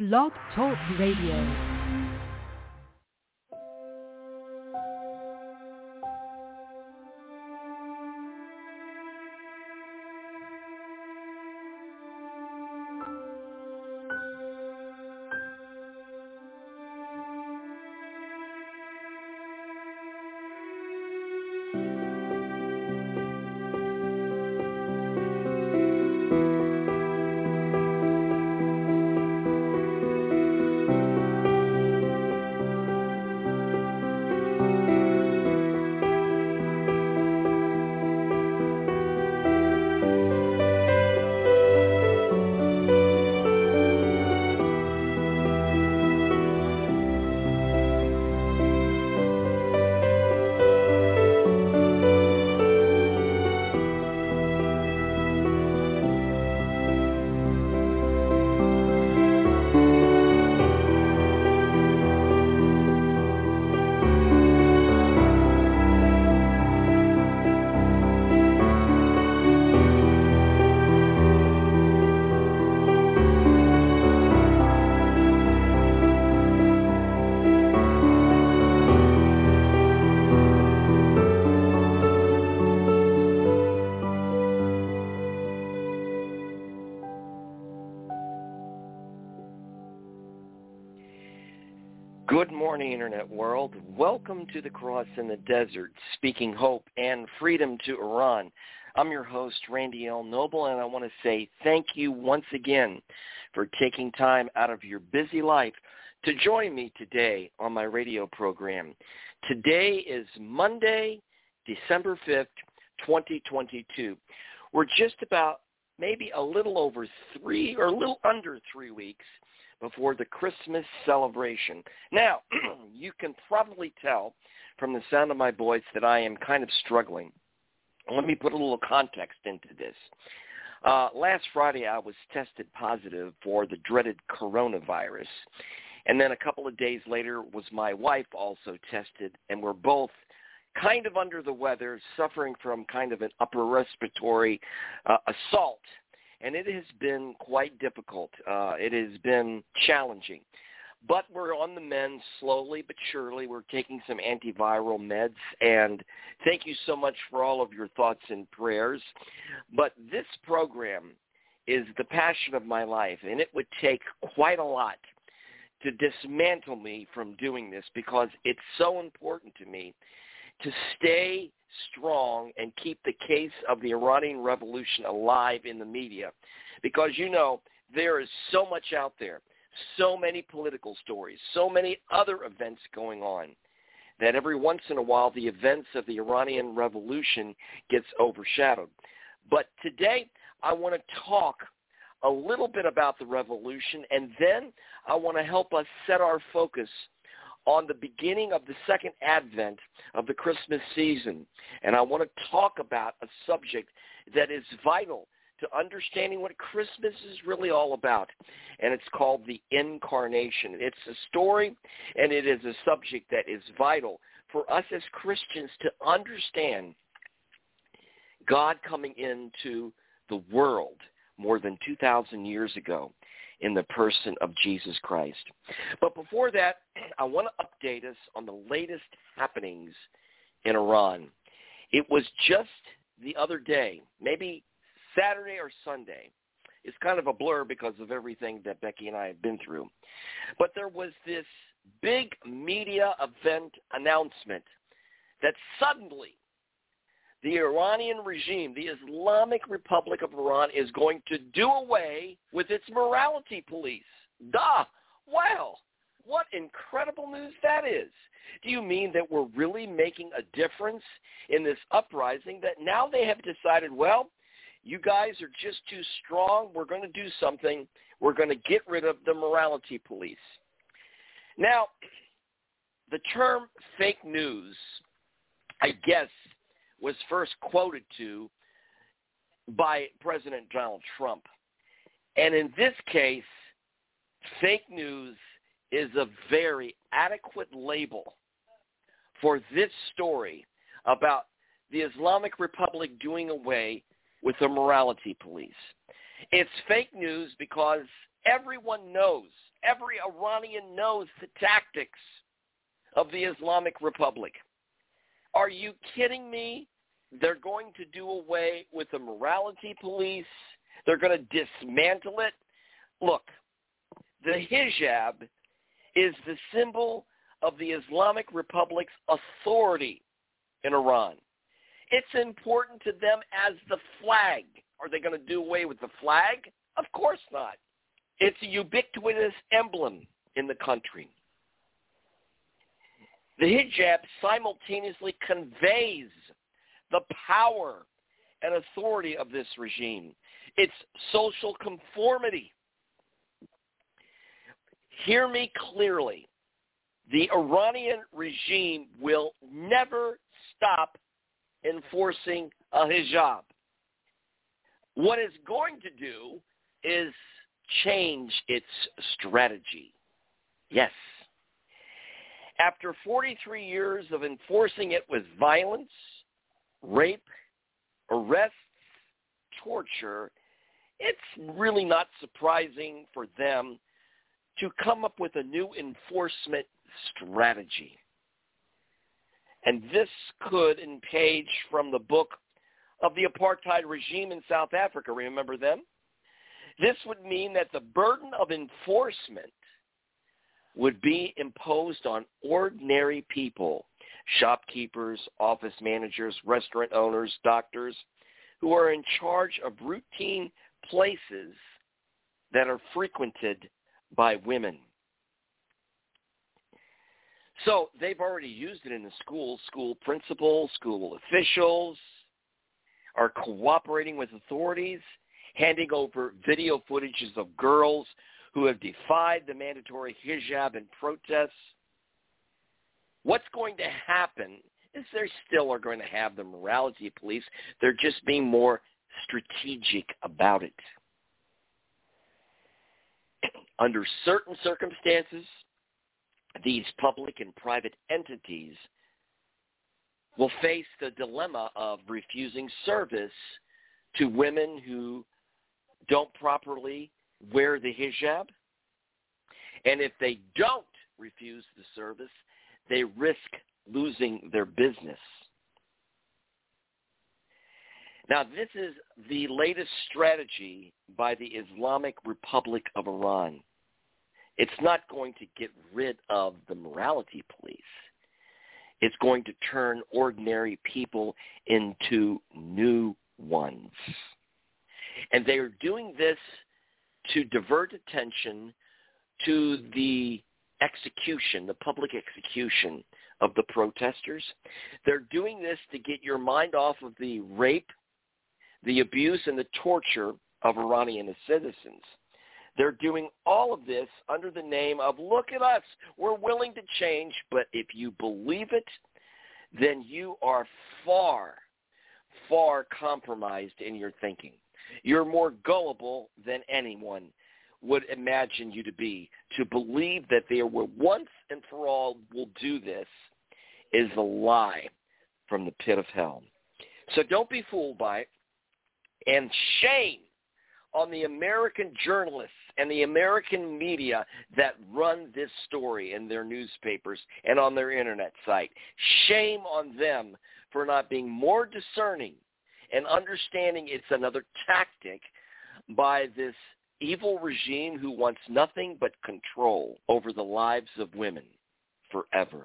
Blog Talk Radio. Good morning, Internet world. Welcome to the Cross in the Desert, speaking hope and freedom to Iran. I'm your host, Randy L. Noble, and I want to say thank you once again for taking time out of your busy life to join me today on my radio program. Today is Monday, December 5th, 2022. We're just about maybe a little over a little under 3 weeks before the Christmas celebration. Now, you can probably tell from the sound of my voice that I am kind of struggling. Let me put a little context into this. Last Friday, I was tested positive for the dreaded coronavirus. And then a couple of days later was my wife also tested, and we're both kind of under the weather, suffering from kind of an upper respiratory assault. And it has been quite difficult. It has been challenging. But we're on the mend slowly but surely. We're taking some antiviral meds. And thank you so much for all of your thoughts and prayers. But this program is the passion of my life, and it would take quite a lot to dismantle me from doing this because it's so important to me to stay strong and keep the case of the Iranian Revolution alive in the media, because there is so much out there, so many political stories, so many other events going on, that every once in a while the events of the Iranian Revolution gets overshadowed. But today I want to talk a little bit about the revolution, and then I want to help us set our focus on the beginning of the second advent of the Christmas season. And I want to talk about a subject that is vital to understanding what Christmas is really all about, and it's called the Incarnation. It's a story, and it is a subject that is vital for us as Christians to understand God coming into the world more than 2,000 years ago in the person of Jesus Christ. But before that, I want to update us on the latest happenings in Iran. It was just the other day, maybe Saturday or Sunday. It's kind of a blur because of everything that Becky and I have been through. But there was this big media event announcement that suddenly the Iranian regime, the Islamic Republic of Iran, is going to do away with its morality police. Wow, what incredible news that is. Do you mean that we're really making a difference in this uprising, that now they have decided, well, you guys are just too strong, we're going to do something, we're going to get rid of the morality police. Now, the term fake news, I guess, was first quoted to by President Donald Trump. And in this case, fake news is a very adequate label for this story about the Islamic Republic doing away with the morality police. It's fake news because everyone knows every Iranian knows the tactics of the Islamic Republic. Are you kidding me? They're going to do away with the morality police. They're going to dismantle it. Look, the hijab is the symbol of the Islamic Republic's authority in Iran. It's important to them as the flag. Are they going to do away with the flag? Of course not. It's a ubiquitous emblem in the country. The hijab simultaneously conveys the power and authority of this regime, its social conformity. Hear me clearly. The Iranian regime will never stop enforcing a hijab. What it's going to do is change its strategy. Yes. After 43 years of enforcing it with violence, rape, arrests, torture, it's really not surprising for them to come up with a new enforcement strategy. And this could, in page from the book of the apartheid regime in South Africa, remember them? This would mean that the burden of enforcement would be imposed on ordinary people, shopkeepers, office managers, restaurant owners, doctors, who are in charge of routine places that are frequented by women. So they've already used it in the schools. School principals, school officials are cooperating with authorities, handing over video footages of girls who have defied the mandatory hijab in protests. What's going to happen is they still are going to have the morality police. They're just being more strategic about it. Under certain circumstances, these public and private entities will face the dilemma of refusing service to women who don't properly wear the hijab. And if they don't refuse the service, they risk losing their business. Now, this is the latest strategy by the Islamic Republic of Iran. It's not going to get rid of the morality police. It's going to turn ordinary people into new ones. And they are doing this to divert attention to the execution, the public execution of the protesters. They're doing this to get your mind off of the rape, the abuse, and the torture of Iranian citizens. They're doing all of this under the name of, look at us, we're willing to change, but if you believe it, then you are far, far compromised in your thinking. You're more gullible than anyone would imagine you to be. To believe that they will once and for all will do this is a lie from the pit of hell. So don't be fooled by it. And shame on the American journalists and the American media that run this story in their newspapers and on their internet site. Shame on them for not being more discerning and understanding it's another tactic by this evil regime who wants nothing but control over the lives of women forever.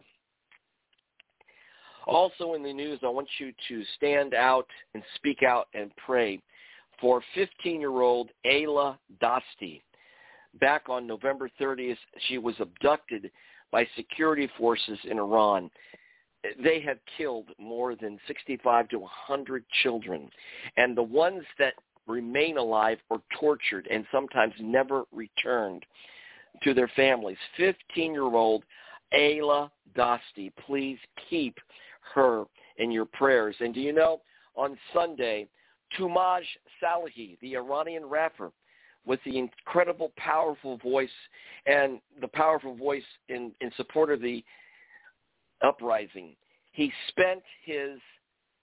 Also in the news, I want you to stand out and speak out and pray for 15-year-old Ayla Dosti. Back on November 30th, she was abducted by security forces in Iran. They have killed more than 65 to 100 children, and the ones that remain alive are tortured and sometimes never returned to their families. 15-year-old Ayla Dosti, please keep her in your prayers. And do you know, on Sunday, Toomaj Salehi, the Iranian rapper, with the incredible, powerful voice and the powerful voice in support of the uprising, he spent his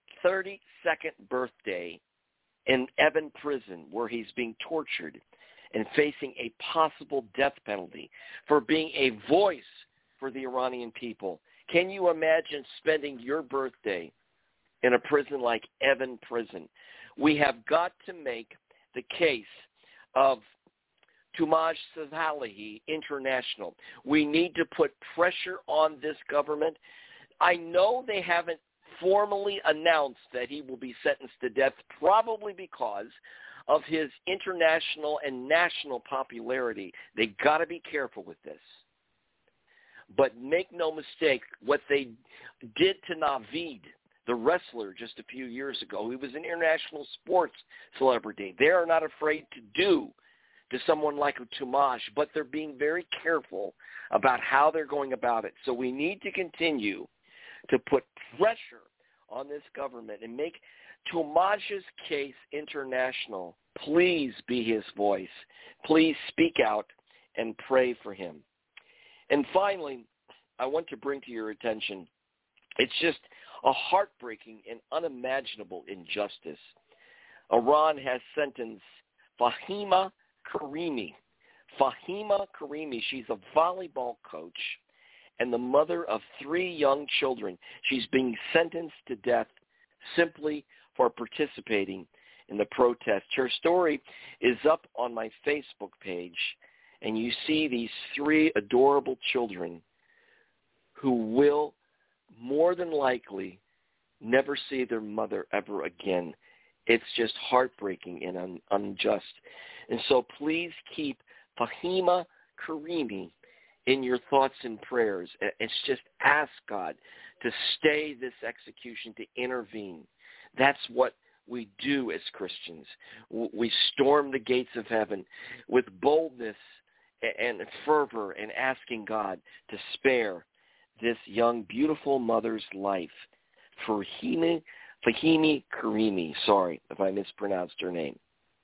32nd birthday in Evin prison, where he's being tortured and facing a possible death penalty for being a voice for the Iranian people. Can you imagine spending your birthday in a prison like Evin Prison? We have got to make the case of Toomaj Salehi International. We need to put pressure on this government. I know they haven't formally announced that he will be sentenced to death, probably because of his international and national popularity. They got to be careful with this. But make no mistake, what they did to Naveed, the wrestler, just a few years ago, he was an international sports celebrity. They are not afraid to do to someone like Toomaj, but they're being very careful about how they're going about it. So we need to continue to put pressure on this government and make Toomaj's case international. Please be his voice. Please speak out and pray for him. And finally, I want to bring to your attention, it's just a heartbreaking and unimaginable injustice. Iran has sentenced Fahima Karimi. Fahima Karimi, she's a volleyball coach and the mother of 3 young children. She's being sentenced to death simply for participating in the protest. Her story is up on my Facebook page, and you see these 3 adorable children who will more than likely never see their mother ever again. It's just heartbreaking and unjust. And so please keep Fahima Karimi in your thoughts and prayers. It's just ask God to stay this execution, to intervene. That's what we do as Christians. We storm the gates of heaven with boldness and fervor and asking God to spare this young, beautiful mother's life. Fahimi Karimi, sorry if I mispronounced her name.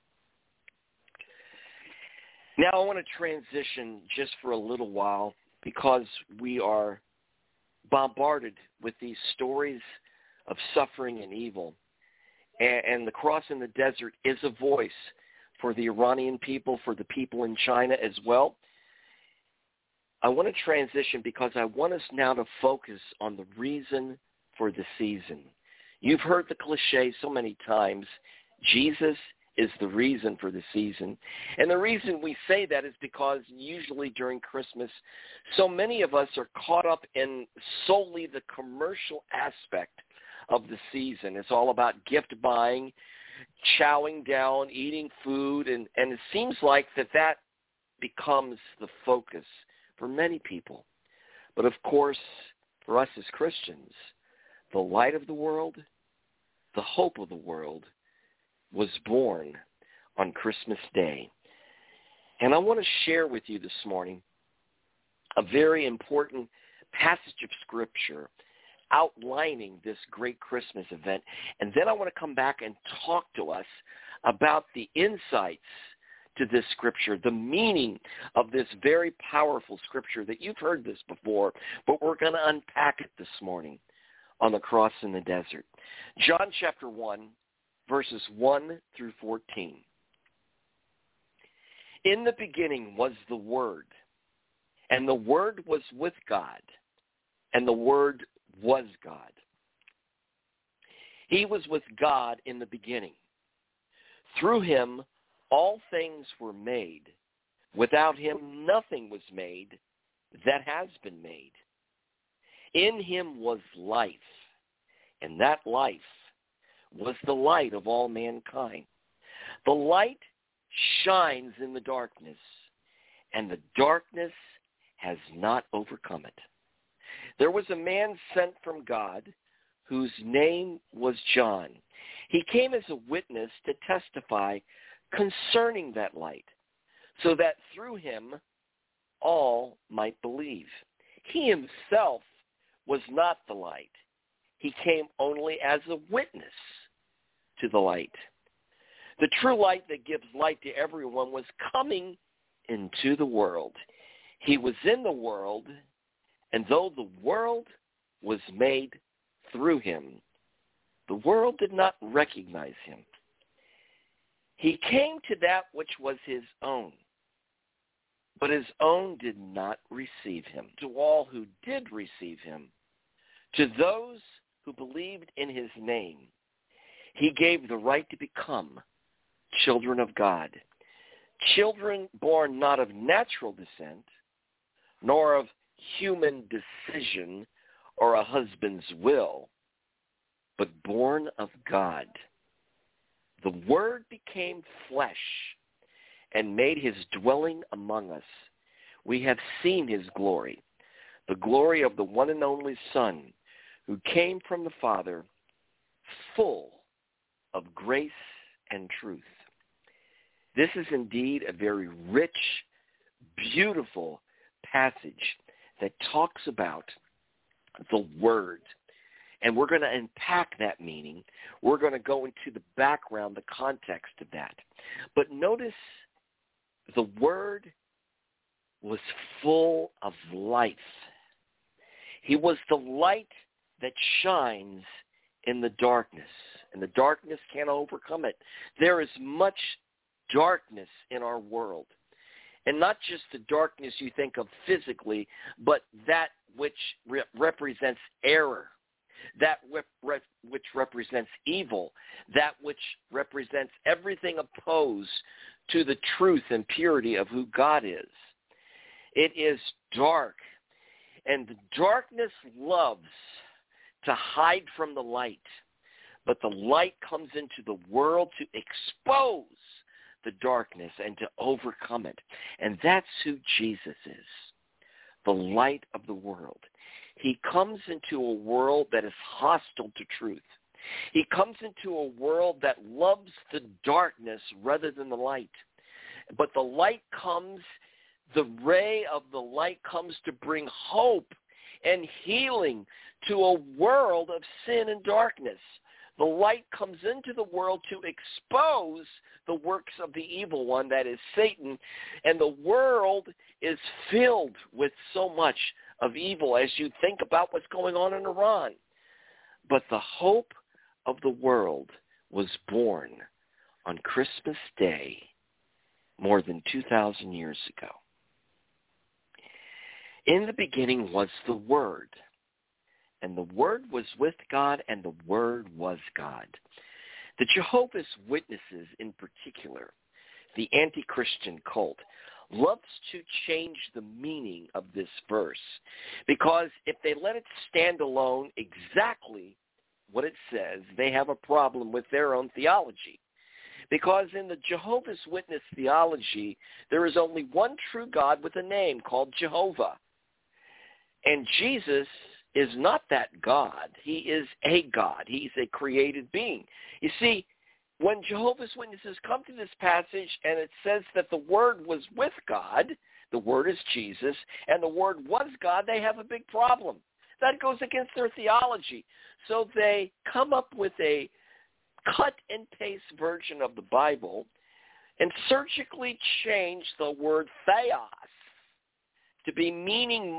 Now I want to transition just for a little while because we are bombarded with these stories of suffering and evil. And the Cross in the Desert is a voice for the Iranian people, for the people in China as well. I want to transition because I want us now to focus on the reason for the season. You've heard the cliche so many times, Jesus is the reason for the season. And the reason we say that is because usually during Christmas, so many of us are caught up in solely the commercial aspect of the season. It's all about gift buying, chowing down, eating food, and it seems like that becomes the focus for many people. But of course, for us as Christians, the light of the world, the hope of the world, was born on Christmas Day. And I want to share with you this morning a very important passage of Scripture outlining this great Christmas event. And then I want to come back and talk to us about the insights to this Scripture, the meaning of this very powerful Scripture that you've heard this before, but we're going to unpack it this morning on the Cross in the Desert. John chapter 1, verses 1 through 14. In the beginning was the Word, and the Word was with God, and the Word was God. He was with God in the beginning. Through him all things were made. Without him nothing was made that has been made. In him was life, and that life was the light of all mankind. The light shines in the darkness, and the darkness has not overcome it. There was a man sent from God whose name was John. He came as a witness to testify concerning that light, so that through him all might believe. He himself was not the light. He came only as a witness to the light. The true light that gives light to everyone was coming into the world. He was in the world, and though the world was made through him, the world did not recognize him. He came to that which was his own, but his own did not receive him. To all who did receive him, to those who believed in his name, he gave the right to become children of God, children born not of natural descent, nor of human decision or a husband's will, but born of God. The Word became flesh and made his dwelling among us. We have seen his glory, the glory of the one and only Son, who came from the Father, full of grace and truth. This is indeed a very rich, beautiful passage that talks about the Word. And we're going to unpack that meaning. We're going to go into the background, the context of that. But notice the Word was full of life. He was the light that shines in the darkness, and the darkness can't overcome it. There is much darkness in our world, and not just the darkness you think of physically, but that which represents error, that which represents evil, that which represents everything opposed to the truth and purity of who God is. It is dark, and the darkness loves to hide from the light, but the light comes into the world to expose the darkness and to overcome it. And that's who Jesus is, the light of the world. He comes into a world that is hostile to truth. He comes into a world that loves the darkness rather than the light. But the light comes, the ray of the light comes to bring hope and healing to a world of sin and darkness. The light comes into the world to expose the works of the evil one, that is Satan, and the world is filled with so much of evil as you think about what's going on in Iran. But the hope of the world was born on Christmas Day more than 2,000 years ago. In the beginning was the Word, and the Word was with God, and the Word was God. The Jehovah's Witnesses in particular, the anti-Christian cult, loves to change the meaning of this verse, because if they let it stand alone exactly what it says, they have a problem with their own theology. Because in the Jehovah's Witness theology, there is only one true God with a name called Jehovah. And Jesus is not that God. He is a God. He's a created being. You see, when Jehovah's Witnesses come to this passage and it says that the Word was with God, the Word is Jesus, and the Word was God, they have a big problem. That goes against their theology. So they come up with a cut and paste version of the Bible and surgically change the word theos to be meaning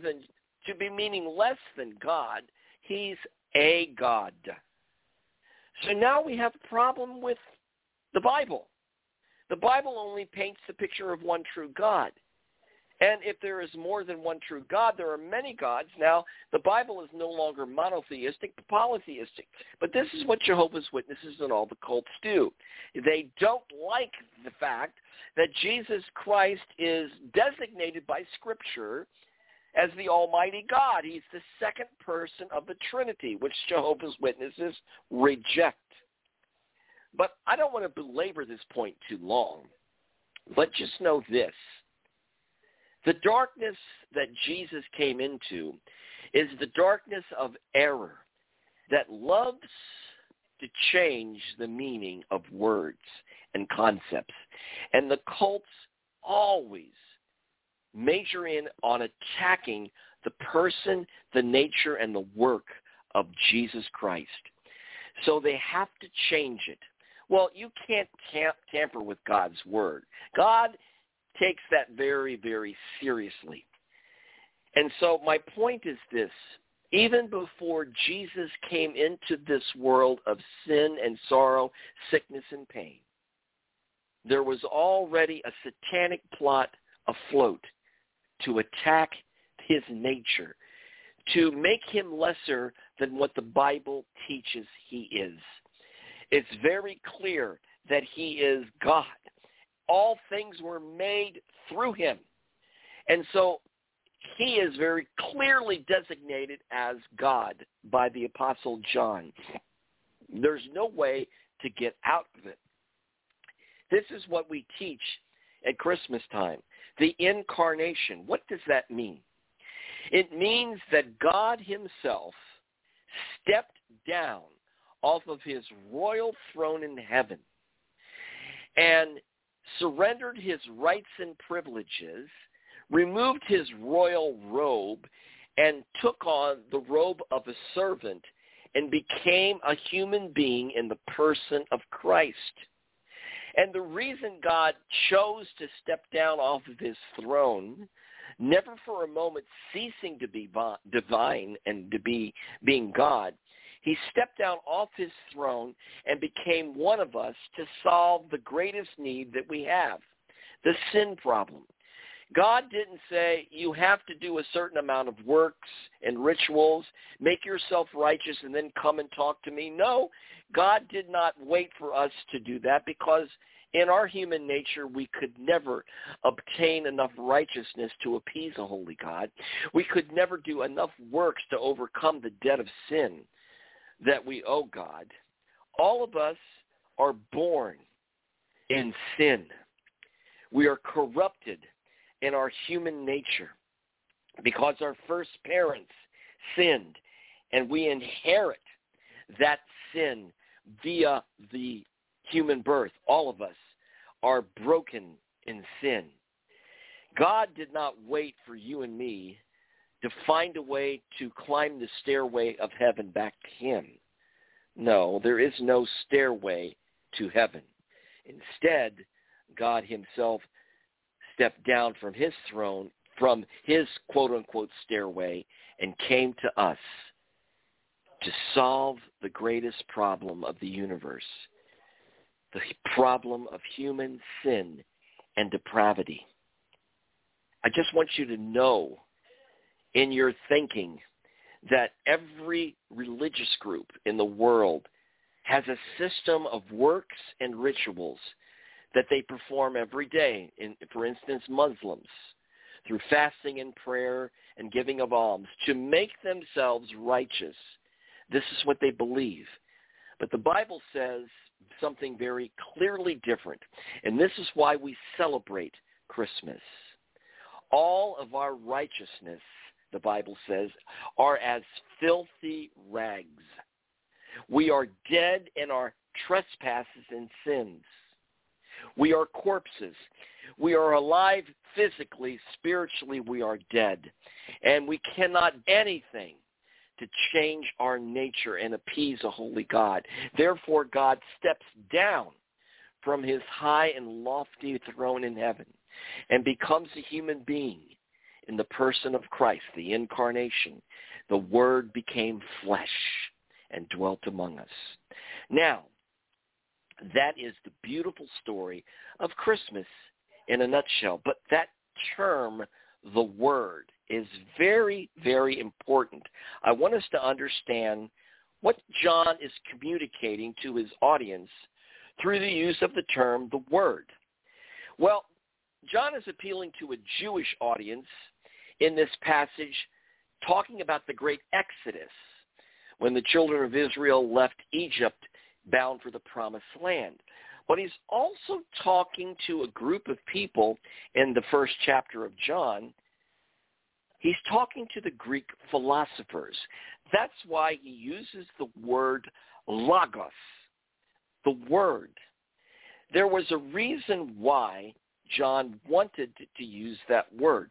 less than God. He's a God. So now we have a problem with the Bible. The Bible only paints the picture of one true God. And if there is more than one true God, there are many gods. Now, the Bible is no longer monotheistic, but polytheistic. But this is what Jehovah's Witnesses and all the cults do. They don't like the fact that Jesus Christ is designated by Scripture as the Almighty God. He's the second person of the Trinity, which Jehovah's Witnesses reject. But I don't want to belabor this point too long. But just know this. The darkness that Jesus came into is the darkness of error that loves to change the meaning of words and concepts. And the cults always major in on attacking the person, the nature, and the work of Jesus Christ. So they have to change it. Well, you can't tamper with God's word. God takes that very, very seriously. And so my point is this. Even before Jesus came into this world of sin and sorrow, sickness and pain, there was already a satanic plot afloat to attack his nature, to make him lesser than what the Bible teaches he is. It's very clear that he is God. All things were made through him. And so he is very clearly designated as God by the Apostle John. There's no way to get out of it. This is what we teach at Christmas time, the incarnation. What does that mean? It means that God himself stepped down off of his royal throne in heaven and surrendered his rights and privileges, removed his royal robe, and took on the robe of a servant and became a human being in the person of Christ. And the reason God chose to step down off of his throne, never for a moment ceasing to be divine and to be being God, he stepped down off his throne and became one of us to solve the greatest need that we have, the sin problem. God didn't say you have to do a certain amount of works and rituals, make yourself righteous, and then come and talk to me. No, God did not wait for us to do that, because in our human nature we could never obtain enough righteousness to appease a holy God. We could never do enough works to overcome the debt of sin that we owe God. All of us are born in sin. We are corrupted in our human nature because our first parents sinned, and we inherit that sin via the human birth. All of us are broken in sin. God did not wait for you and me to find a way to climb the stairway of heaven back to him. No, there is no stairway to heaven. Instead, God himself stepped down from his throne, from his quote-unquote stairway, and came to us to solve the greatest problem of the universe, the problem of human sin and depravity. I just want you to know in your thinking that every religious group in the world has a system of works and rituals that they perform every day. For instance, Muslims, through fasting and prayer and giving of alms, to make themselves righteous. This is what they believe. But the Bible says something very clearly different, and this is why we celebrate Christmas. All of our righteousness, the Bible says, are as filthy rags. We are dead in our trespasses and sins. We are corpses. We are alive physically, spiritually we are dead. And we cannot do anything to change our nature and appease a holy God. Therefore, God steps down from his high and lofty throne in heaven and becomes a human being in the person of Christ, the incarnation. The Word became flesh and dwelt among us. Now, that is the beautiful story of Christmas in a nutshell. But that term, the Word, is very, very important. I want us to understand what John is communicating to his audience through the use of the term, the Word. Well, John is appealing to a Jewish audience in this passage, talking about the great Exodus, when the children of Israel left Egypt bound for the promised land. But he's also talking to a group of people in the first chapter of John. He's talking to the Greek philosophers. That's why he uses the word logos, the word. There was a reason why John wanted to use that word.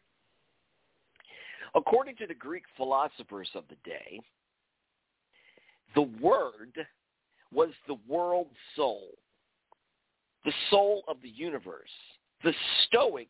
According to the Greek philosophers of the day, the Word was the world's soul, the soul of the universe. The Stoics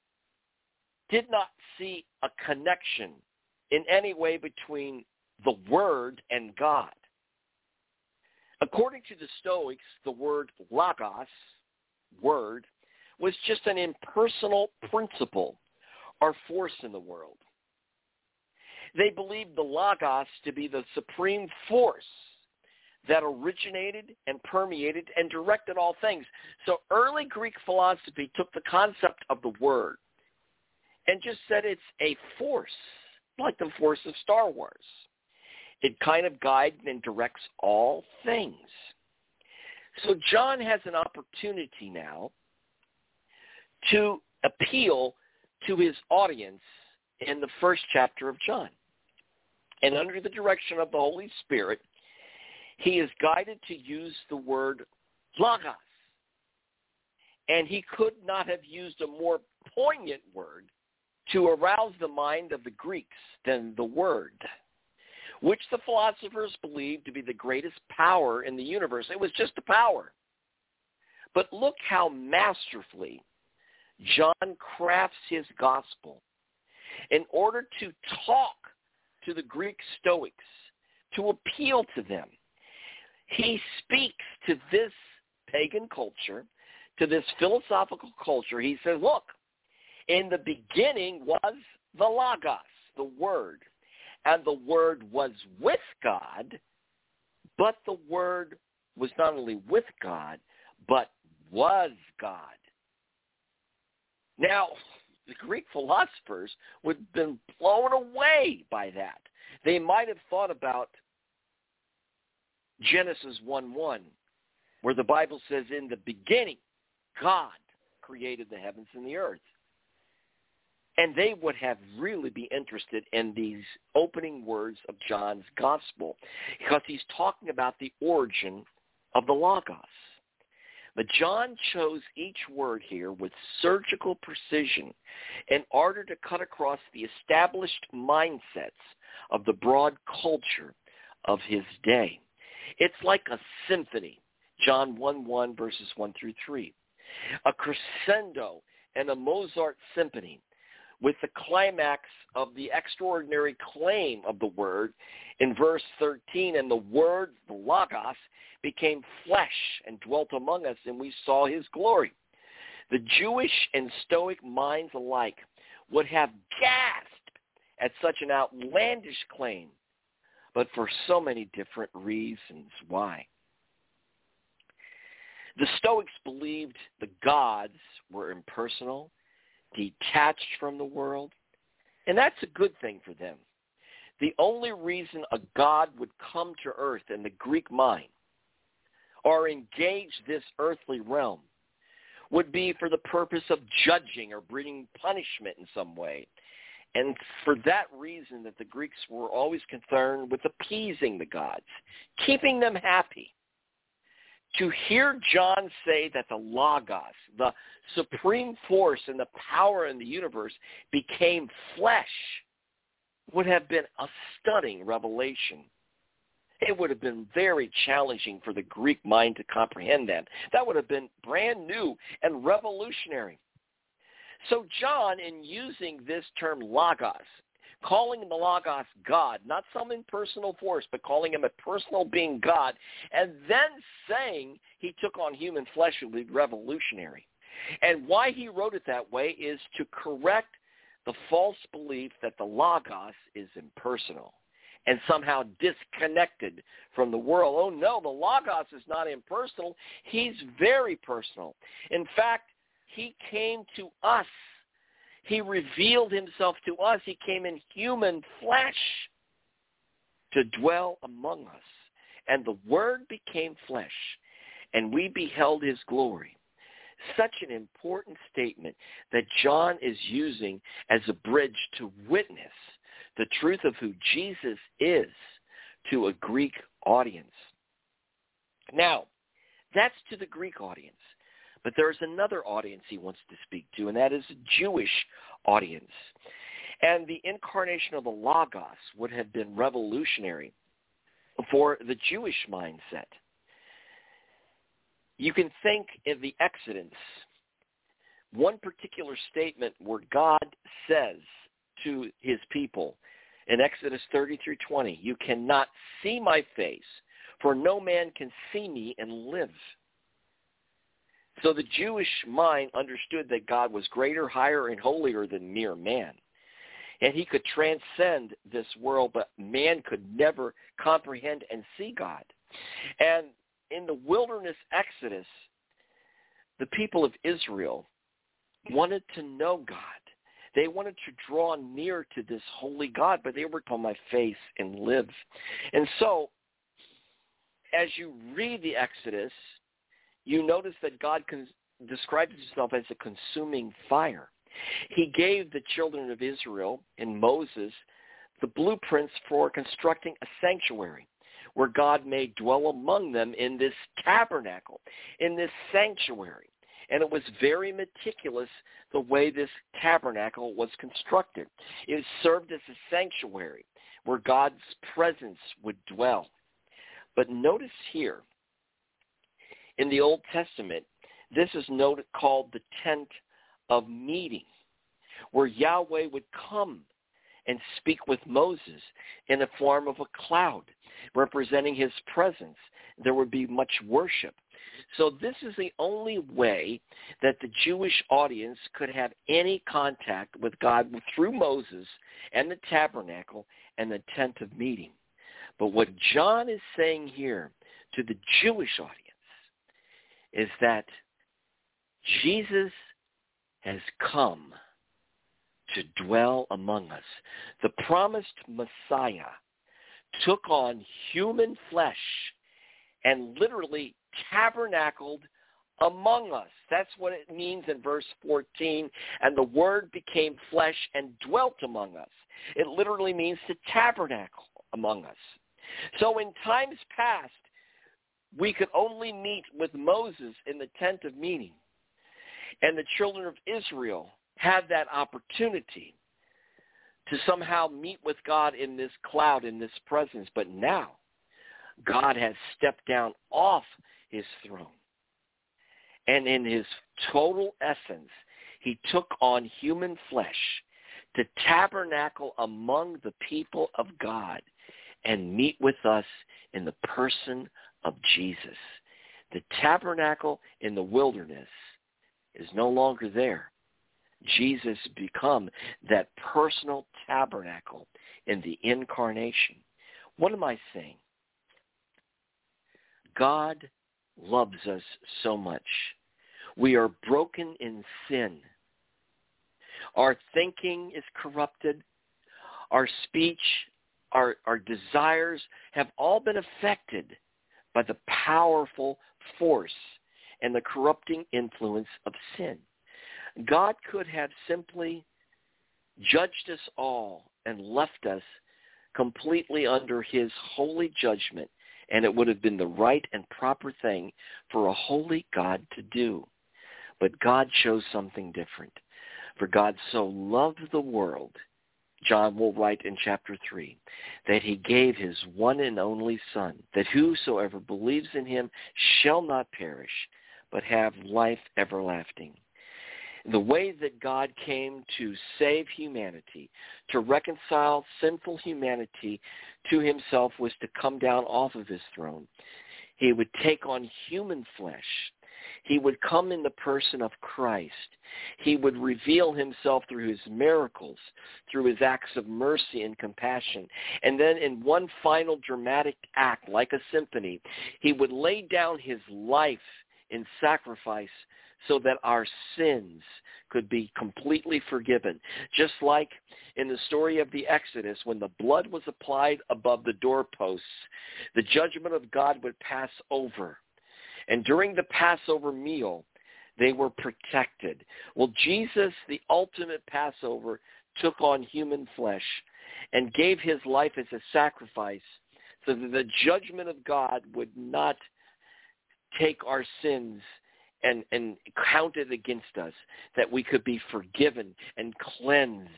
did not see a connection in any way between the Word and God. According to the Stoics, the word logos word, was just an impersonal principle or force in the world. They believed the Logos to be the supreme force that originated and permeated and directed all things. So early Greek philosophy took the concept of the word and just said it's a force, like the force of Star Wars. It kind of guides and directs all things. So John has an opportunity now to appeal to his audience in the first chapter of John. And under the direction of the Holy Spirit, he is guided to use the word logos. And he could not have used a more poignant word to arouse the mind of the Greeks than the word, which the philosophers believed to be the greatest power in the universe. It was just a power. But look how masterfully John crafts his gospel in order to talk to the Greek Stoics, to appeal to them. He speaks to this pagan culture, to this philosophical culture. He says, look, in the beginning was the Logos, the Word, and the Word was with God, but the Word was not only with God, but was God. Now, the Greek philosophers would have been blown away by that. They might have thought about Genesis 1:1, where the Bible says, in the beginning, God created the heavens and the earth. And they would have really be interested in these opening words of John's gospel, because he's talking about the origin of the Logos. But John chose each word here with surgical precision in order to cut across the established mindsets of the broad culture of his day. It's like a symphony, John 1:1, verses 1 through 3, a crescendo and a Mozart symphony, with the climax of the extraordinary claim of the Word in verse 13, and the Word, the Logos, became flesh and dwelt among us, and we saw his glory. The Jewish and Stoic minds alike would have gasped at such an outlandish claim, but for so many different reasons why. The Stoics believed the gods were impersonal, detached from the world, and that's a good thing for them. The only reason a god would come to earth in the Greek mind or engage this earthly realm would be for the purpose of judging or bringing punishment in some way. And for that reason that the Greeks were always concerned with appeasing the gods, keeping them happy. To hear John say that the Logos, the supreme force and the power in the universe, became flesh would have been a stunning revelation. It would have been very challenging for the Greek mind to comprehend that. That would have been brand new and revolutionary. So John, in using this term Logos, calling the Logos God, not some impersonal force, but calling him a personal being God, and then saying he took on human flesh, would be revolutionary. And why he wrote it that way is to correct the false belief that the Logos is impersonal and somehow disconnected from the world. Oh no, the Logos is not impersonal. He's very personal. In fact, he came to us. He revealed himself to us. He came in human flesh to dwell among us. And the Word became flesh, and we beheld his glory. Such an important statement that John is using as a bridge to witness the truth of who Jesus is to a Greek audience. Now, that's to the Greek audience. But there's another audience he wants to speak to, and that is a Jewish audience. And the incarnation of the Logos would have been revolutionary for the Jewish mindset. You can think of the Exodus, one particular statement where God says to his people in Exodus 30 through 20, "You cannot see my face, for no man can see me and live." So the Jewish mind understood that God was greater, higher, and holier than mere man. And he could transcend this world, but man could never comprehend and see God. And in the wilderness exodus, the people of Israel wanted to know God. They wanted to draw near to this holy God, but they were on my face and live. And so, as you read the Exodus, you notice that God describes himself as a consuming fire. He gave the children of Israel and Moses the blueprints for constructing a sanctuary where God may dwell among them in this tabernacle, in this sanctuary. And it was very meticulous the way this tabernacle was constructed. It served as a sanctuary where God's presence would dwell. But notice here, in the Old Testament, this is called the tent of meeting, where Yahweh would come and speak with Moses in the form of a cloud, representing his presence. There would be much worship. So this is the only way that the Jewish audience could have any contact with God, through Moses and the tabernacle and the tent of meeting. But what John is saying here to the Jewish audience is that Jesus has come to dwell among us. The promised Messiah took on human flesh and literally tabernacled among us. That's what it means in verse 14. And the Word became flesh and dwelt among us. It literally means to tabernacle among us. So in times past, we could only meet with Moses in the tent of meeting. And the children of Israel had that opportunity to somehow meet with God in this cloud, in this presence. But now, God has stepped down off his throne. And in his total essence, he took on human flesh to tabernacle among the people of God and meet with us in the person of Jesus. The tabernacle in the wilderness is no longer there. Jesus become that personal tabernacle in the incarnation. What am I saying? God loves us so much. We are broken in sin. Our thinking is corrupted. Our speech, our desires have all been affected by the powerful force and the corrupting influence of sin. God could have simply judged us all and left us completely under his holy judgment, and it would have been the right and proper thing for a holy God to do. But God chose something different. For God so loved the world, John will write in chapter 3, that he gave his one and only Son, that whosoever believes in him shall not perish, but have life everlasting. The way that God came to save humanity, to reconcile sinful humanity to himself, was to come down off of his throne. He would take on human flesh. He would come in the person of Christ. He would reveal himself through his miracles, through his acts of mercy and compassion. And then in one final dramatic act, like a symphony, he would lay down his life in sacrifice so that our sins could be completely forgiven. Just like in the story of the Exodus, when the blood was applied above the doorposts, the judgment of God would pass over. And during the Passover meal, they were protected. Well, Jesus, the ultimate Passover, took on human flesh and gave his life as a sacrifice so that the judgment of God would not take our sins and count it against us, that we could be forgiven and cleansed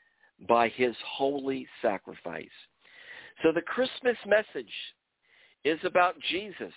by his holy sacrifice. So the Christmas message is about Jesus.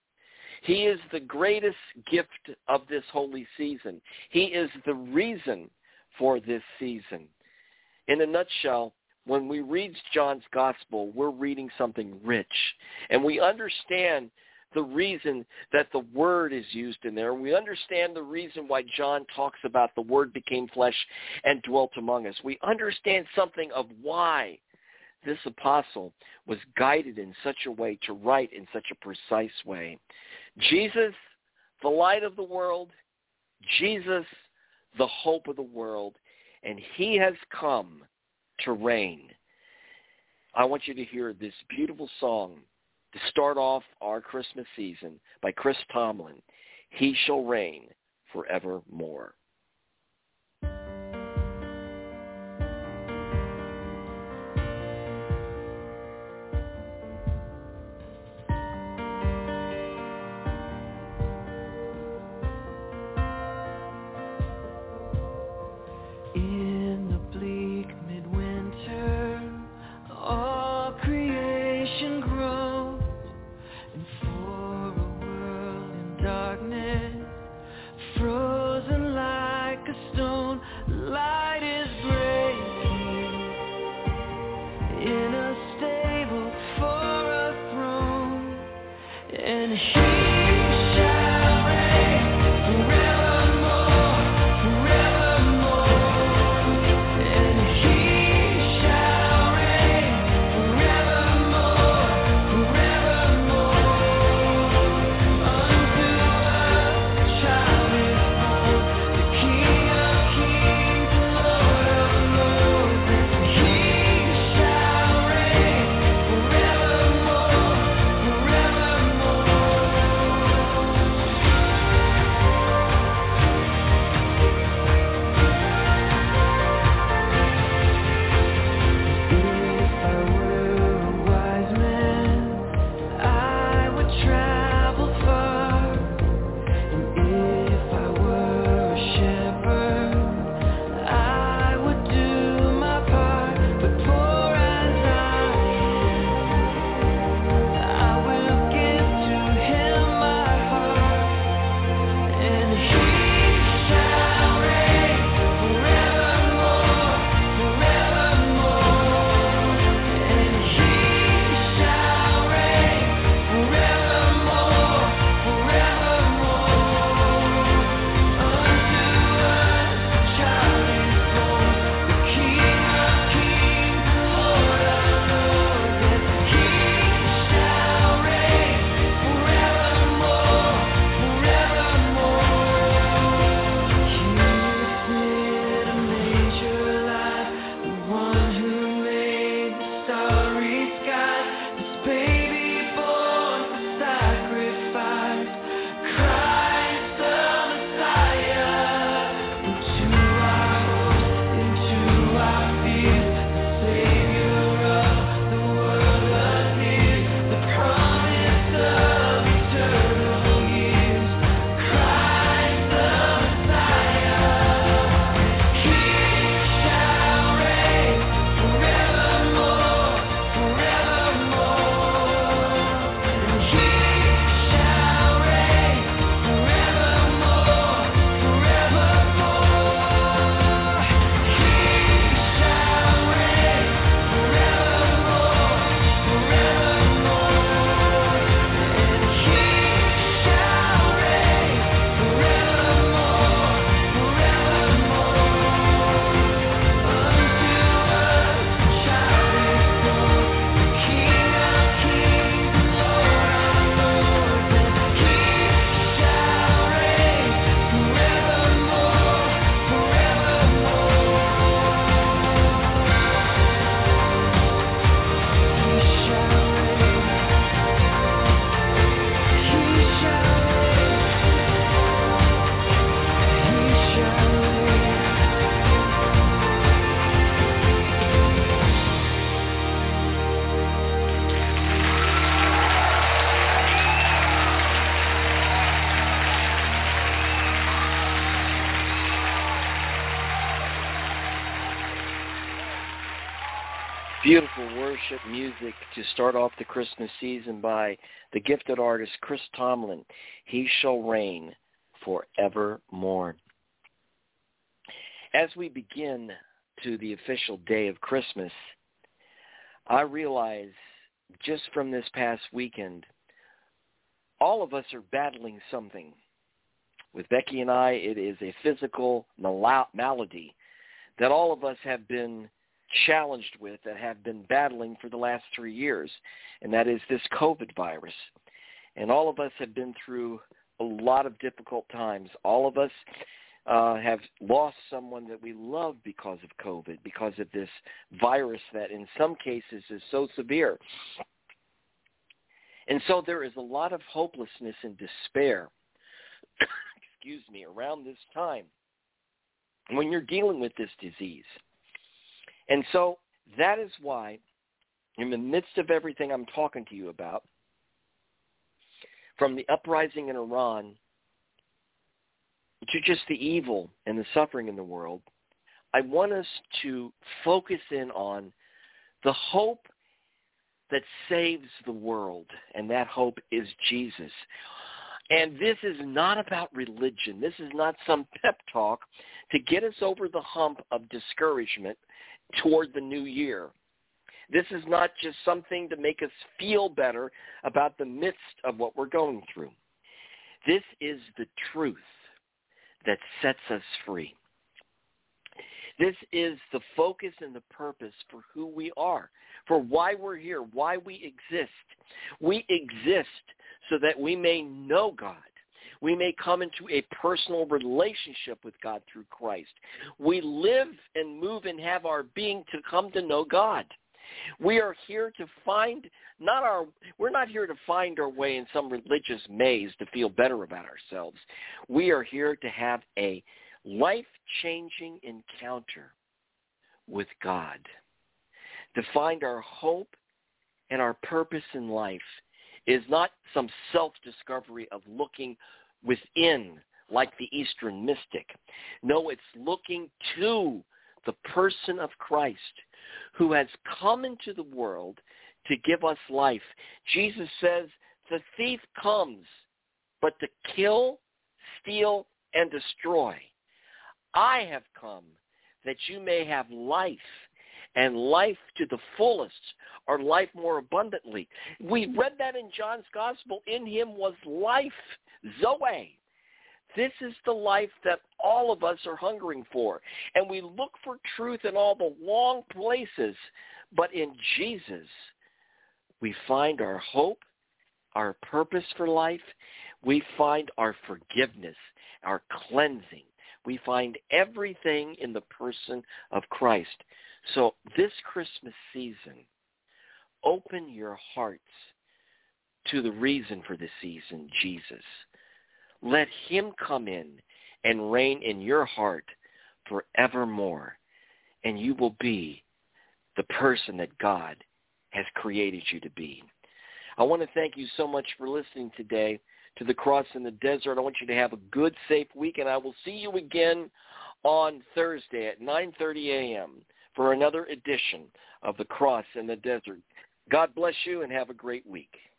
He is the greatest gift of this holy season. He is the reason for this season. In a nutshell, when we read John's gospel, we're reading something rich. And we understand the reason that the Word is used in there. We understand the reason why John talks about the Word became flesh and dwelt among us. We understand something of why this apostle was guided in such a way to write in such a precise way. Jesus, the light of the world, Jesus, the hope of the world, and he has come to reign. I want you to hear this beautiful song to start off our Christmas season by Chris Tomlin, He Shall Reign Forevermore. Beautiful worship music to start off the Christmas season by the gifted artist Chris Tomlin. He shall reign forevermore. As we begin to the official day of Christmas, I realize just from this past weekend, all of us are battling something. With Becky and I, it is a physical malady that all of us have been challenged with, that have been battling for the last 3 years, and that is this COVID virus. And all of us have been through a lot of difficult times. All of us have lost someone that we love because of COVID, because of this virus that in some cases is so severe. And so there is a lot of hopelessness and despair, around this time when you're dealing with this disease. And so that is why, in the midst of everything I'm talking to you about, from the uprising in Iran to just the evil and the suffering in the world, I want us to focus in on the hope that saves the world, and that hope is Jesus. And this is not about religion. This is not some pep talk to get us over the hump of discouragement toward the new year. This is not just something to make us feel better about the midst of what we're going through. This is the truth that sets us free. This is the focus and the purpose for who we are, for why we're here, why we exist. We exist so that we may know God. We may come into a personal relationship with God through Christ. We live and move and have our being to come to know God. We are here to find, we're not here to find our way in some religious maze to feel better about ourselves. We are here to have a life-changing encounter with God, to find our hope and our purpose in life is not some self-discovery of looking within like the Eastern mystic. No, it's looking to the person of Christ who has come into the world to give us life. Jesus says, the thief comes but to kill, steal, and destroy. I have come that you may have life, and life to the fullest, or life more abundantly. We read that in John's Gospel. In him was life, Zoe. This is the life that all of us are hungering for. And we look for truth in all the wrong places, but in Jesus, we find our hope, our purpose for life. We find our forgiveness, our cleansing. We find everything in the person of Christ. So this Christmas season, open your hearts to the reason for the season, Jesus. Let him come in and reign in your heart forevermore, and you will be the person that God has created you to be. I want to thank you so much for listening today to The Cross in the Desert. I want you to have a good, safe week, and I will see you again on Thursday at 9:30 a.m. for another edition of The Cross in the Desert. God bless you and have a great week.